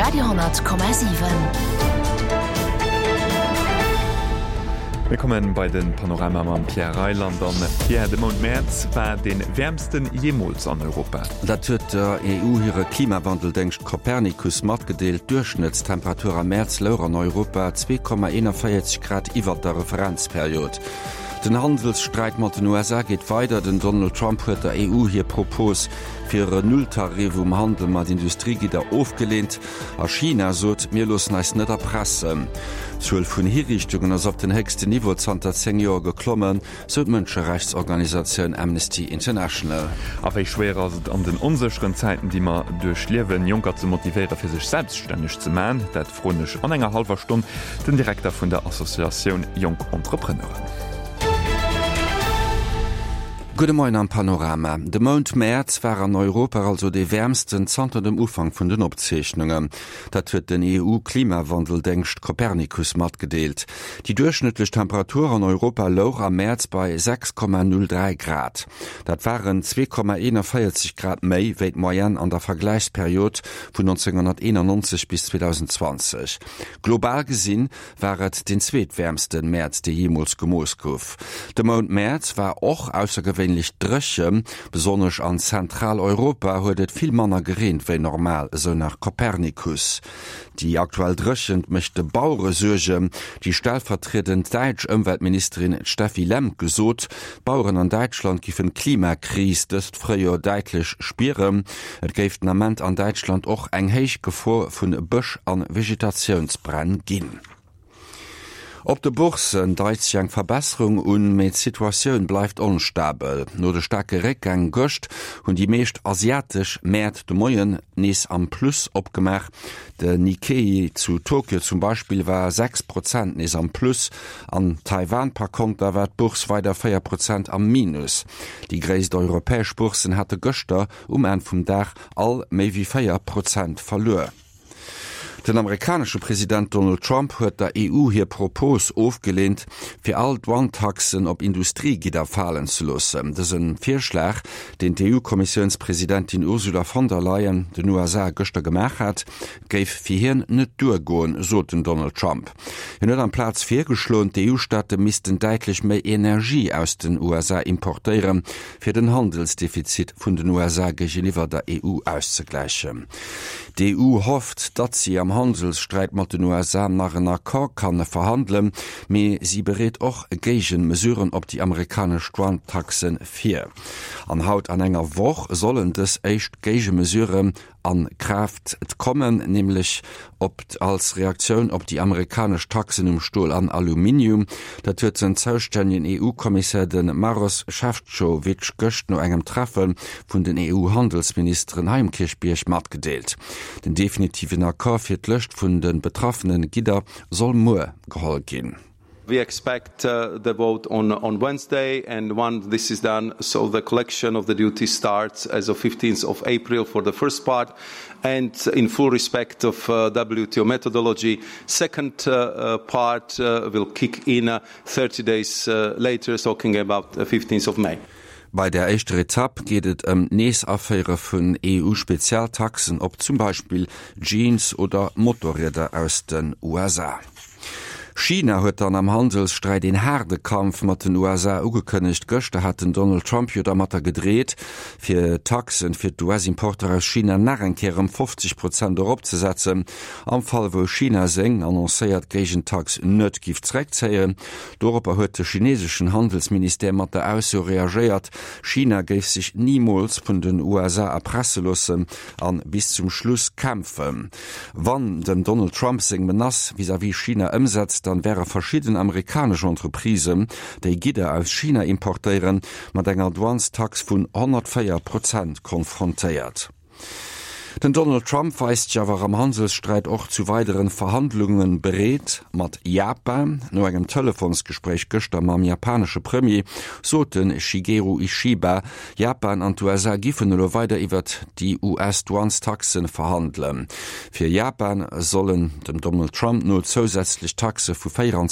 Radio,7. Wir kommen bei den Panorama am Pierre Reiland an Pierre de Mont-Merz war den wärmsten jemals an Europa. Dat huet der EU hire Klimawandel denkst Copernicus matgedeelt Durchschnittstemperatur am März lauer an Europa 2,41 Grad iwwer der Referenzperiode. Den Handelsstreit mat den USA geht weiter, den Donald Trump huet der EU hier Propos fir e Nulltarif Handel mat Industriegider aufgelehnt. A China sot mirlos neist net erpressen. 12 vun Hinrichtungen ass op den höchste Niveau 10 Jahre geklommen, so Menschenrechtsorganisation Amnesty International. Aéi schwer as an den unsicheren Zeiten, die man durchliewen Juncker zu motivieren fir sich selbstständig zu machen, dat fronisch an enger halber Stunde den Direktor vun der Assoziation Jung Entrepreneuren. Gute Morgen am Panorama. De Mont-Merz war an Europa also de wärmsten Zanter dem Ufang vun den Opzeichnungen. Dat huet den EU-Klimawandel denkst Copernicus matgedeelt. Die durchschnittliche Temperatur an Europa lag am März bei 6,03 Grad. Dat waren 2,41 Grad méi wéi d'Moyenne an der Vergleichsperiode von 1991 bis 2020. Global gesinn waret den zweetwärmsten März de jemals gemoos gouf. De Mont-Merz war och aussergewöhnlich Drëche, besonders an Zentraleuropa huet et viel manner gerent wéi normal, so nach Copernicus. Die aktuell Drëchend mechte Bauure surge, die stellvertretend Deitsch Umweltministerin Steffi Lemm gesot, Bauuren an Deutschland gifen Klimakris dëst fréier deitlich spieren. Et géif Nament an Deutschland och eng héich Gefahr vun Bëch an Vegetationsbrenn ginn. Op de Börsen deit sich eng Verbesserung und mit Situationun bleibt unstabel. Nur de starke Rückgang gocht und die meest asiatisch Märt de Moien nees am Plus opgemacht. De Nikkei zu Tokio zum Beispiel war 6% nees am Plus. An Taiwan per Konter war Burs weiter 4% am Minus. Die gräste europäisch Börsen hatte Göster en vum Dach all méi wie 4% verloren. Den amerikanische Präsident Donald Trump huet der EU hier Propos aufgelehnt, fir all Douanetaxen op Industriegider fallen zu lassen. Das ist ein Vorschlag, den die EU-Kommissionspräsidentin Ursula von der Leyen den USA gestern gemacht hat, geif fir net durchgehen, so den Donald Trump. Er hat an Platz 4 geschlossen, die EU-Staaten müssten deutlich mehr Energie aus den USA importieren, für den Handelsdefizit von den USA gegenüber der EU auszugleichen. Die EU hofft, dass sie am Handelsstreit mit den USA nach einem Akkord kann verhandeln, aber sie berät auch Gegenmesuren auf die amerikanischen Douanetaxen 4. An haut an enger Woche sollen das echt Gegenmesuren an Kraft kommen, nämlich als Reaktion auf die amerikanische Taxen Stahl an Aluminium. Dat huet den zuständigen EU-Kommissar den Maros Šefčovič gëcht no engem Treffen vun den EU-Handelsministerin Heimkirchbierch matgedeelt. Den definitiven Akkord fir d'Lëcht vun den betroffenen Gider soll moe geholl gin. We expect the vote on Wednesday, and once this is done, so the collection of the duty starts as of 15th of April for the first part, and in full respect of WTO methodology, second part will kick in 30 days later, talking about the 15th of May. Bei der ersten Etappe geht es Neesaffäre von EU-Spezialtaxen, ob zum Beispiel Jeans oder Motorräder aus den USA. China huet dann am Handelsstreit den Hardekampf mat den USA ugekënnecht Göchte hat den Donald Trump jo der Matter gedreht, fir Taxen fir US-Importer aus China nachenkehrem 50% opzusetzen. Am Fall wo China seng annoncéiert Gegentax net gift zreckzeien. Dorop huet de chinesischen Handelsminister mat der Ausso reagiert. China geif sich niemals vun den USA erpresse lassen an bis zum Schluss kämpfen. Wann den Donald Trump seng menace vis-à-vis China umsetzt, dann wäre verschiedene amerikanische Entreprisen, die Gider aus China importieren, mit einer Douanetax von 104% konfrontiert. Den Donald Trump weist ja war am Handelsstreit auch zu weiteren Verhandlungen berät mit Japan. Nur einem Telefonsgespräch gestern am japanische Premier soten Shigeru Ishiba Japan und USA giffen nur weiter über die US-Douanetaxen verhandeln. Für Japan sollen dem Donald Trump nur zusätzlich Taxe für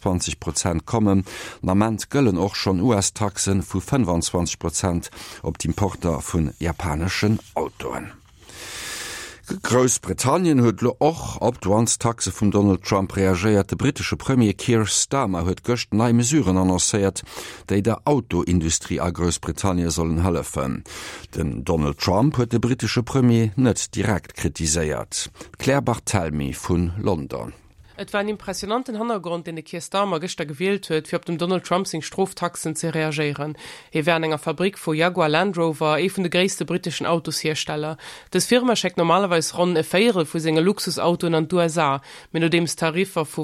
24% kommen. Namment göllen auch schon US-Taxen für 25% auf die Importer von japanischen Autoren. Großbritannien huet och op d'Wanstaxe vum Donald Trump reagiert. De britische Premier Keir Starmer huet gëcht nei Mesuren annoncéiert, déi der Autoindustrie a Großbritannien sollen helfen. Den Donald Trump huet de britische Premier net direkt kritiséiert. Claire Barthelmy vun London. Et war ein impressionanten Hintergrund, den de Keir Starmer gestern gewählt huet, fir op dem Donald Trump seg Straftaxen zu reagieren. Wär enger Fabrik vu Jaguar Land Rover, vun de gréste britischen Autoshersteller. Das Firma schickt normalerweise rund e Féiere vu senger Luxusautoen an USA. Wenn du dems Tarifer vu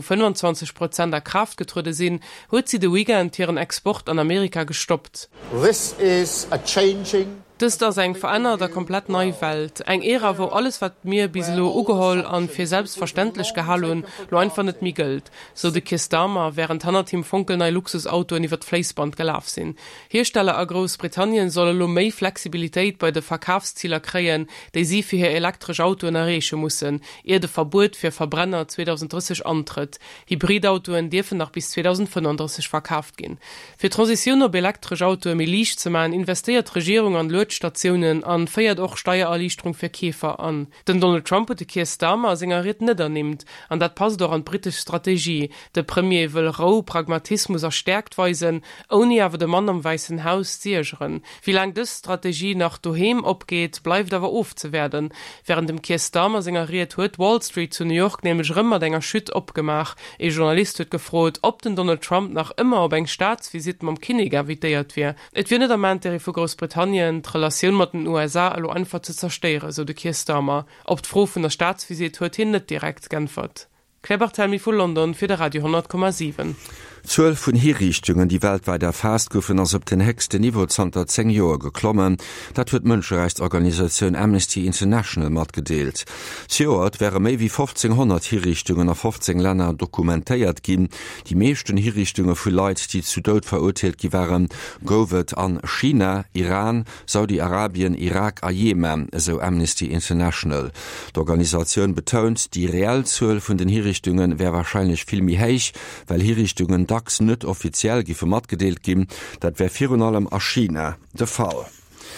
25% der Kraft getrüde sinn, huet sie de Weekend ihren Export an Amerika gestoppt. This is a changing Das da eng veränderter komplett neue Welt. Eng Ära, wo alles wat mir bis lo ugeholl an fir selbstverständlich gehalen, lo einfach net mi gilt. So de Keir Starmer während Hannerteam Funkel nei Luxusauto iwwer Fleisband gelaf sinn. Hersteller a Großbritannien solle lo méi Flexibilitéit bei de Verkaufszieler kreien, déi sie fir hier elektrisch Auto erreche mussssen, ehe de Verbot fir Verbrenner 2030 antritt. Hybridautoen dürfen nach bis 2035 verkauft gin. Fir Transition op elektrisch Auto milich zu machen, investiert Regierung an Stationen an feiert auch Steuererleichterung für Käfer an. Den Donald Trump und Keir Starmer senger Rit niedernimmt, an dat passt doch an britische Strategie. Der Premier will rau Pragmatismus erstärkt weisen, ohne aber den Mann am Weißen Haus sichern. Wie lang das Strategie nach daheim abgeht, bleibt aber oft zu werden. Während dem Keir Starmer senger Rit huet Wall Street zu New York nämlich rümmer denger Schütt abgemacht. Ein Journalist hat gefragt, ob den Donald Trump nach immer auf eng Staatsvisit am Kinnig erwidert wird. Et wird nicht der Mann, der für Großbritannien Relation mit den USA also einfach zu zerstören, so der Keir Starmer. Ob die Frau von der Staatsvisit hört hin nicht direkt geantwortet. Claire Barthelmy von London für der Radio 100,7. 12 vun Hinrichtungen, die weltweit erfasst goufen ass op den höchste Niveau 10 Joer geklommen, dat huet Mënscherechtsorganisationun Amnesty International mat gedeelt. Zioert wäre méi wie 1500 Hinrichtungen a 15 Länder dokumentéiert ginn. Die meeschten Hinrichtungen vu Leiit, die zu Dood verurteilt gi waren, gowet an China, Iran, Saudi-Arabien, Irak a Jemen, so Amnesty International. D'Organisationun betont, die Realzuel vun den Hinrichtungen wär wahrscheinlich vielmi héich, weil Hinrichtungen dacks net offiziell gife mat gedeelt gin, dat wär virun allem a China de Fall.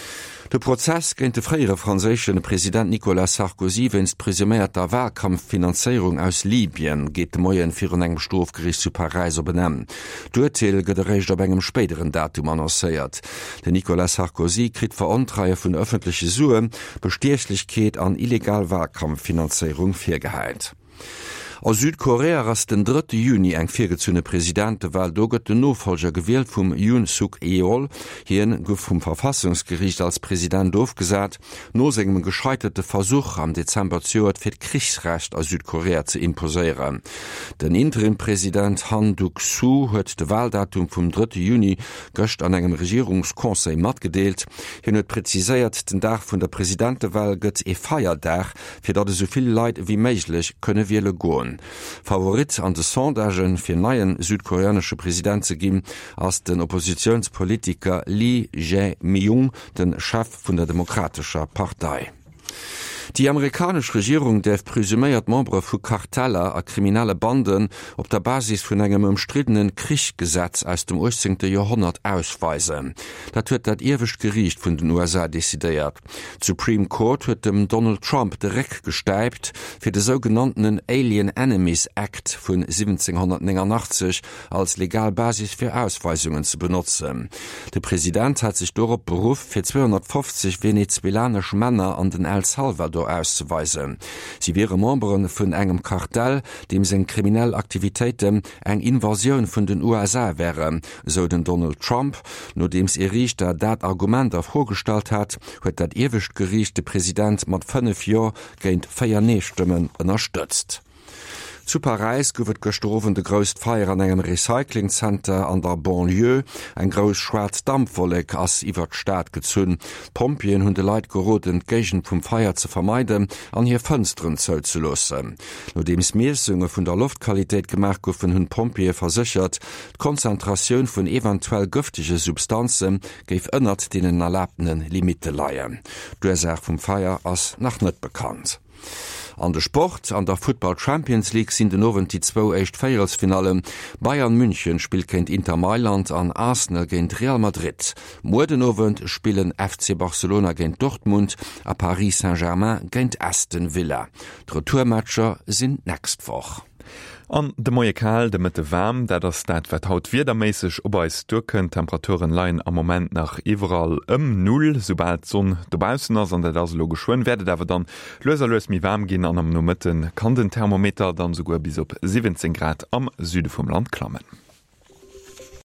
De Prozess géint de fréiere franzéschen Präsident Nicolas Sarkozy wennst presumérter Wahlkampffinanzierung aus Libyen geht de Moien fir un engem Strafgericht zu Paris benennen. D'Urteil gëtt erreicht op engem spéideren Datum annoncéiert. De Nicolas Sarkozy krit Verantreier vun öffentliche Suen, Bestechlichkeet an illegal Wahlkampffinanzierung firgeheilt. Aus Südkorea ass den 3. Juni eng virgezune Präsidentewahl doget den Nofolger gewählt vum Yoon Suk Yeol, hien gouf vum Verfassungsgericht als Präsident aufgesat, no segem gescheiterte Versuch am Dezember fir Kriegsrecht aus Südkorea zu imposieren. Den Interimpräsident Han Duck-Soo huet de Wahldatum vum 3. Juni gëcht an engem Regierungskonsei matgedeelt, hien huet preziséiert den Dach vun der Präsidentewahl gëtt e Feierdach, fir dat soviel Leiit wie méiglich könne wiele goen. Favorit an de Sondagen fir neien südkoreanische Präsident ze ginn ass den Oppositionspolitiker Lee Jae-myung, den Chef vun der Demokratischer Partei. Die amerikanische Regierung darf presümiert Membre vu Karteller a kriminelle Banden op der Basis vun engem umstrittenen Kriechgesetz aus dem 18. Jahrhundert ausweisen. Dat huet dat ewig Gericht vun den USA desideiert. Supreme Court huet dem Donald Trump direkt gesteipt fir de sogenannten Alien Enemies Act vun 1789 als Legalbasis fir Ausweisungen zu benutzen. Der Präsident hat sich dorop berufen, fir 250 venezuelanische Männer an den El Salvador auszuweisen. Sie wäre Membern vun engem Kartell, dem se kriminelle Aktivitäten eng Invasion vun den USA wären, so den Donald Trump, no dems Richter dat Argument vorgestellt hat, huet dat ewig Gericht de Präsident mat 5 Jahr géint 4 Nee-Stimmen unterstützt. Zu Paris gowet gestorven de gröst Feier an engem Recyclingcenter an der Banlieue, ein gros schwarz Dampfwolleg ass iwwer d'Staat gezünn. Pompien hunn de Leiit geroten Gegent vum Feier zu vermeiden, an hier Fënstren zöll zu lossen. No dems Meesunge vun der Luftqualität gemerk goufen hunn Pompier versichert, d'Konzentraioun vun eventuell giftige Substanzen géif ënnert denen erlaubten Limite leiien. D'Ursache vum Feier ass nach net bekannt. An der Sport an der Football Champions League sind den Owen die 2 Viertelfinale. Bayern München spielt kennt Inter Mailand an Arsenal gegen Real Madrid. Morgen spielen FC Barcelona gegen Dortmund, a Paris Saint-Germain gegen Aston Villa. Die Retourmatcher sind nächst Woche. An de moie Kal de mit de Wärm, dat das dat wat haut wiedermäßig ober es Türken Temperaturen leiien am Moment nach überall 0, sobald Sonn dobausen ass an der das lo geschwoen werdet, dawer dann loserlos mi warm gin an am Nomitten kann den Thermometer dann sogar bis op 17 Grad am Süde vom Land klammen.